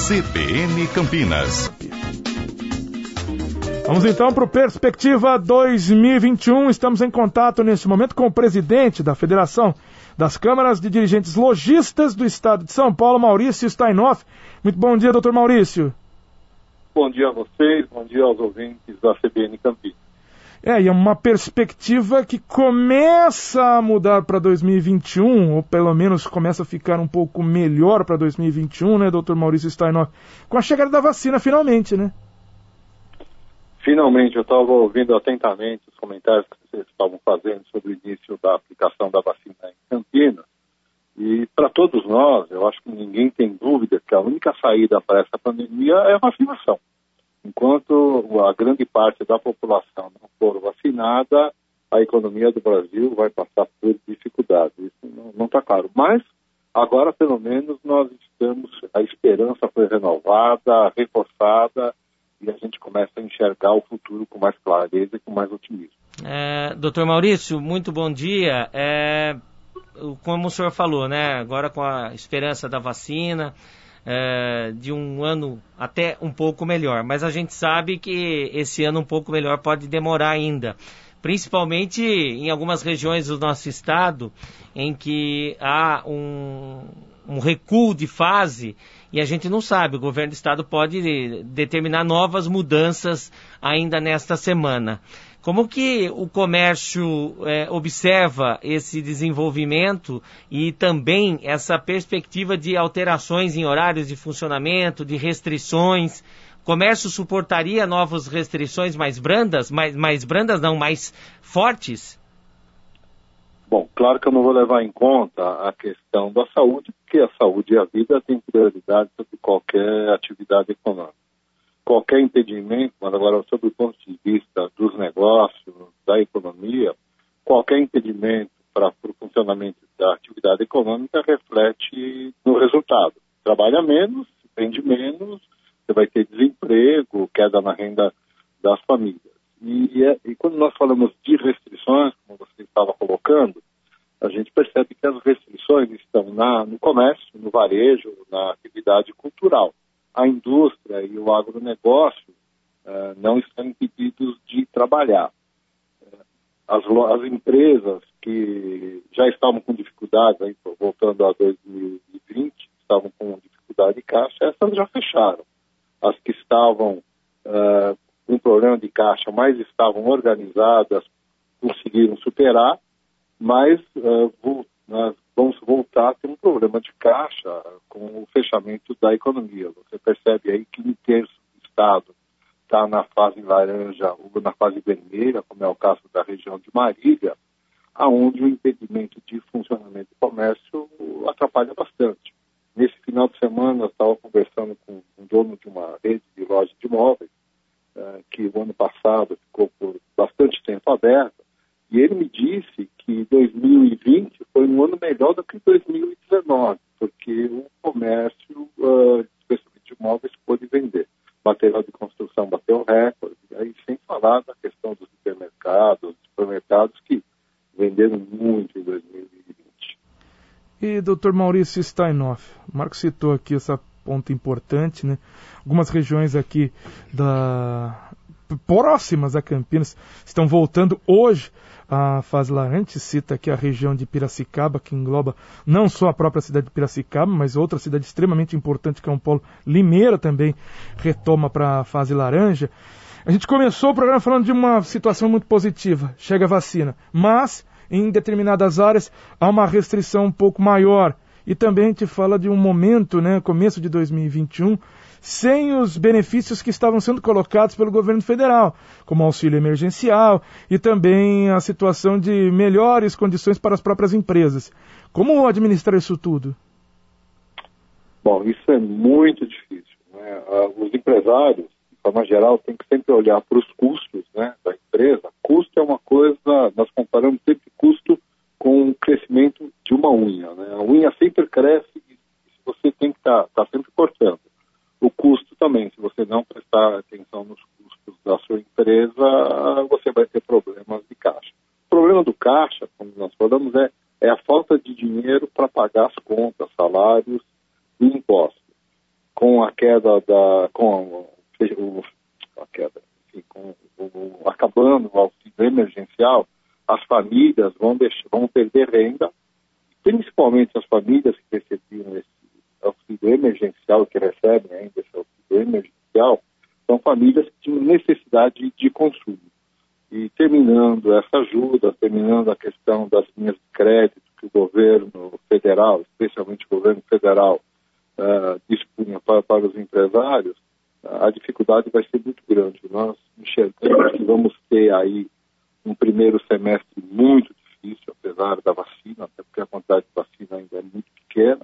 CBN Campinas. Vamos então para o Perspectiva 2021. Estamos em contato neste momento com o presidente da Federação das Câmaras de Dirigentes Lojistas do Estado de São Paulo, Maurício Steinoff. Muito bom dia, doutor Maurício. Bom dia a vocês, bom dia aos ouvintes da CBN Campinas. E é uma perspectiva que começa a mudar para 2021, ou pelo menos começa a ficar um pouco melhor para 2021, né, doutor Maurício Steinoff? Com a chegada da vacina, finalmente, né? Finalmente, eu estava ouvindo atentamente os comentários que vocês estavam fazendo sobre o início da aplicação da vacina em Campinas. E para todos nós, eu acho que ninguém tem dúvida que a única saída para essa pandemia é a vacinação. Enquanto a grande parte da população não for vacinada, a economia do Brasil vai passar por dificuldades. Isso não está claro. Mas, agora, pelo menos, nós estamos, a esperança foi renovada, reforçada, e a gente começa a enxergar o futuro com mais clareza e com mais otimismo. Doutor Maurício, muito bom dia. Como o senhor falou, né? Agora com a esperança da vacina, de um ano até um pouco melhor. Mas a gente sabe que esse ano um pouco melhor pode demorar ainda. Principalmente em algumas regiões do nosso estado, em que há um recuo de fase e a gente não sabe, o governo do estado pode determinar novas mudanças ainda nesta semana. Como que o comércio observa esse desenvolvimento e também essa perspectiva de alterações em horários de funcionamento, de restrições? O comércio suportaria novas restrições mais brandas, mais fortes? Bom, claro que eu não vou levar em conta a questão da saúde, porque a saúde e a vida têm prioridade sobre qualquer atividade econômica. Qualquer impedimento, mas agora sob o ponto de vista dos negócios, da economia, qualquer impedimento para o funcionamento da atividade econômica reflete no resultado. Trabalha menos, vende menos, você vai ter desemprego, queda na renda das famílias. E quando nós falamos de restrições, como você estava colocando, a gente percebe que as restrições estão no comércio, no varejo, na atividade cultural. A indústria e o agronegócio não estão impedidos de trabalhar. As empresas que já estavam com dificuldades, aí, voltando a 2020, estavam com dificuldade de caixa, essas já fecharam. As que estavam com problema de caixa, mas estavam organizadas, conseguiram superar, mas nós vamos voltar a ter um problema de caixa com o fechamento da economia. Você percebe aí que um terço do estado está na fase laranja ou na fase vermelha, como é o caso da região de Marília, aonde o impedimento de funcionamento do comércio atrapalha bastante. Nesse final de semana, eu estava conversando com um dono de uma rede de lojas de imóveis, que o ano passado ficou por bastante tempo aberta, e ele me disse que 2020 foi um ano melhor do que 2019, porque o comércio, especialmente de imóveis, pôde vender. Material de construção bateu recorde, aí sem falar da questão dos supermercados que venderam muito em 2020. E doutor Maurício Steinoff, o Marcos citou aqui essa ponto importante, né? Algumas regiões aqui próximas a Campinas estão voltando hoje à fase laranja. A gente cita aqui a região de Piracicaba, que engloba não só a própria cidade de Piracicaba, mas outra cidade extremamente importante, que é um polo. Limeira também retoma para a fase laranja. A gente começou o programa falando de uma situação muito positiva, chega a vacina, mas em determinadas áreas há uma restrição um pouco maior. E também a gente fala de um momento, né, começo de 2021, sem os benefícios que estavam sendo colocados pelo governo federal, como auxílio emergencial e também a situação de melhores condições para as próprias empresas. Como administrar isso tudo? Bom, isso é muito difícil, né? Os empresários, de forma geral, têm que sempre olhar para os custos, né, da empresa. Custo é uma coisa, nós comparamos sempre custo com o crescimento de uma unha, né? A unha sempre cresce e você tem que estar sempre cortando. O custo também, se você não prestar atenção nos custos da sua empresa, você vai ter problemas de caixa. O problema do caixa, como nós falamos, é a falta de dinheiro para pagar as contas, salários e impostos. com a queda acabando o auxílio emergencial, as famílias vão perder renda, principalmente as famílias que recebiam esse auxílio emergencial, que recebem ainda esse auxílio emergencial, são famílias que tinham necessidade de consumo. E terminando essa ajuda, terminando a questão das linhas de crédito que o governo federal, especialmente o governo federal, dispunha para os empresários, a dificuldade vai ser muito grande. Nós enxergamos que vamos ter aí um primeiro semestre muito difícil, apesar da vacina, até porque a quantidade de vacina ainda é muito pequena.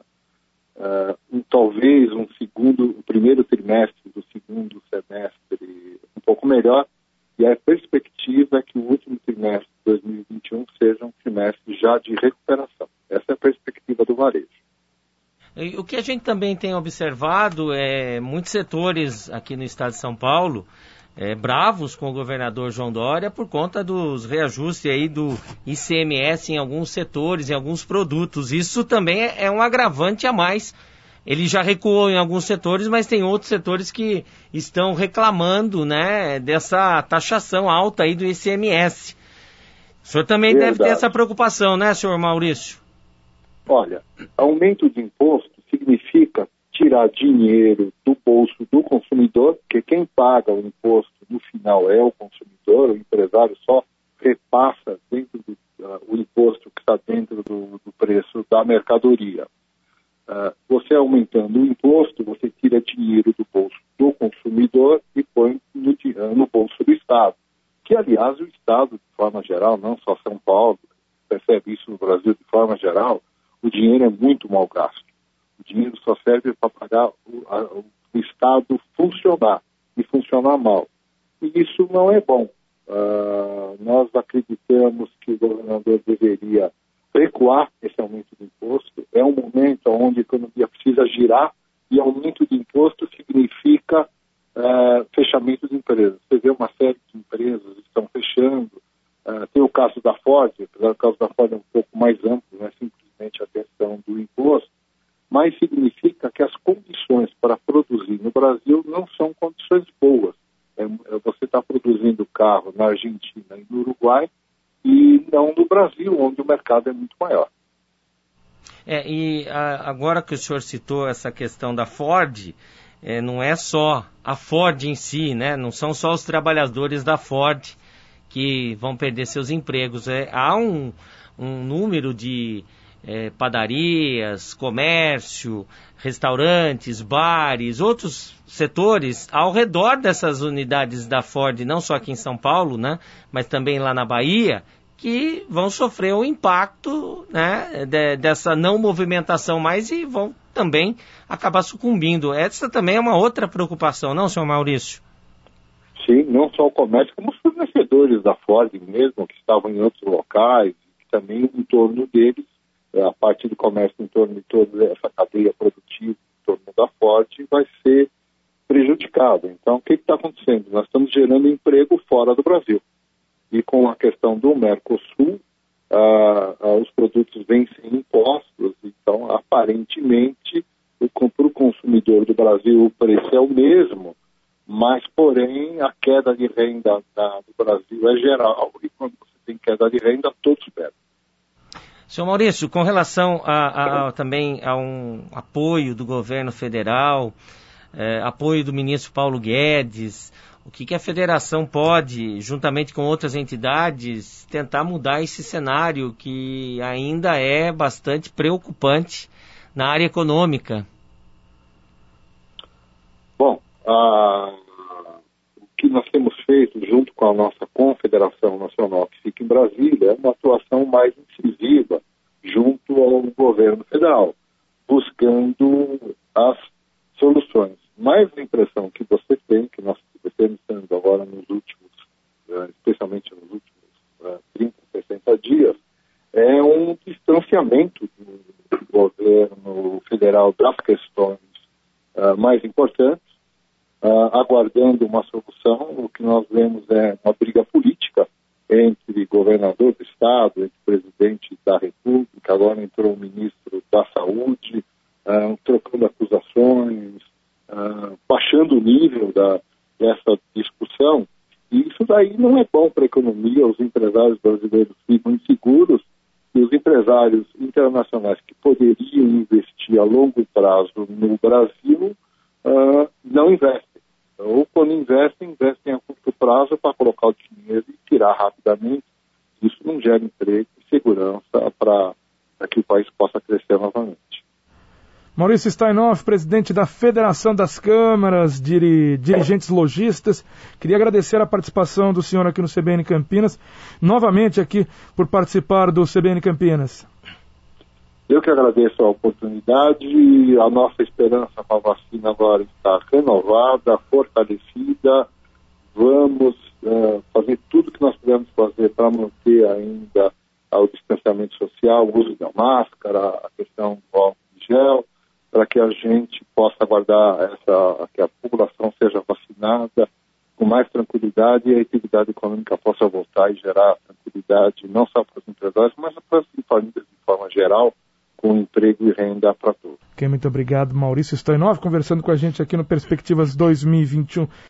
Talvez o primeiro trimestre do segundo semestre um pouco melhor, e a perspectiva é que o último trimestre de 2021 seja um trimestre já de recuperação. Essa é a perspectiva do varejo. E o que a gente também tem observado é muitos setores aqui no estado de São Paulo bravos com o governador João Dória por conta dos reajustes aí do ICMS em alguns setores, em alguns produtos. Isso também é um agravante a mais. Ele já recuou em alguns setores, mas tem outros setores que estão reclamando, né, dessa taxação alta aí do ICMS. O senhor também deve ter essa preocupação, né, senhor Maurício? Olha, aumento de imposto significa tirar dinheiro do bolso do consumidor, porque quem paga o imposto no final é o consumidor, o empresário só repassa dentro o imposto que está dentro do preço da mercadoria. Você aumentando o imposto, você tira dinheiro do bolso do consumidor e põe no bolso do Estado, que aliás o Estado, de forma geral, não só São Paulo, percebe isso no Brasil de forma geral, o dinheiro é muito mal gasto. O dinheiro só serve para pagar o Estado funcionar e funcionar mal. E isso não é bom. Nós acreditamos que o governador deveria recuar esse aumento de imposto. É um momento onde a economia precisa girar e aumento de imposto significa fechamento de empresas. Você vê uma série de empresas que estão fechando. Tem o caso da Ford, apesar do caso da Ford é um pouco mais amplo, não é simplesmente a questão do imposto, mas significa que as condições para produzir no Brasil não são condições boas. Você está produzindo carro na Argentina e no Uruguai e não no Brasil, onde o mercado é muito maior. Agora que o senhor citou essa questão da Ford, não é só a Ford em si, né? Não são só os trabalhadores da Ford que vão perder seus empregos. Há um número de padarias, comércio, restaurantes, bares, outros setores ao redor dessas unidades da Ford, não só aqui em São Paulo, né, mas também lá na Bahia, que vão sofrer o impacto, né, dessa não movimentação mais e vão também acabar sucumbindo. Essa também é uma outra preocupação, não, senhor Maurício? Sim, não só o comércio, como os fornecedores da Ford mesmo, que estavam em outros locais, que também em torno deles, a parte do comércio em torno de toda essa cadeia produtiva em torno da Ford vai ser prejudicada. Então, o que está acontecendo? Nós estamos gerando emprego fora do Brasil. E com a questão do Mercosul, os produtos vêm sem impostos, então, aparentemente, para o consumidor do Brasil o preço é o mesmo, mas, porém, a queda de renda do Brasil é geral, e quando você tem queda de renda, todos perdem. Senhor Maurício, com relação também a um apoio do governo federal, apoio do ministro Paulo Guedes, o que a federação pode, juntamente com outras entidades, tentar mudar esse cenário que ainda é bastante preocupante na área econômica? Bom, o que nós temos feito junto com a nossa Confederação Nacional, que fica em Brasília, é uma atuação mais incisiva junto ao governo federal, buscando as soluções. Mas a impressão que você tem, que nós temos tendo agora nos últimos, especialmente nos últimos 30, 60 dias, é um distanciamento do governo federal das questões mais importantes, aguardando uma solução. O que nós vemos é uma briga política entre governador do estado, entre presidente da República, agora entrou o ministro da Saúde, trocando acusações, baixando o nível dessa discussão. E isso daí não é bom para a economia. Os empresários brasileiros ficam inseguros e os empresários internacionais que poderiam investir a longo prazo no Brasil não investem. Ou quando investem a curto prazo para colocar o dinheiro e tirar rapidamente. Isso não gera emprego e segurança para que o país possa crescer novamente. Maurício Steinoff, presidente da Federação das Câmaras, dirigentes lojistas, queria agradecer a participação do senhor aqui no CBN Campinas, novamente aqui por participar do CBN Campinas. Eu que agradeço a oportunidade. A nossa esperança para a vacina agora está renovada, fortalecida. Vamos fazer tudo que nós podemos fazer para manter ainda o distanciamento social, o uso da máscara, a questão do álcool em gel, para que a gente possa aguardar que a população seja vacinada com mais tranquilidade e a atividade econômica possa voltar e gerar tranquilidade não só para os empresários, mas para as famílias de forma geral, com emprego e renda para todos. Ok, muito obrigado, Maurício Steinoff, conversando com a gente aqui no Perspectivas 2021.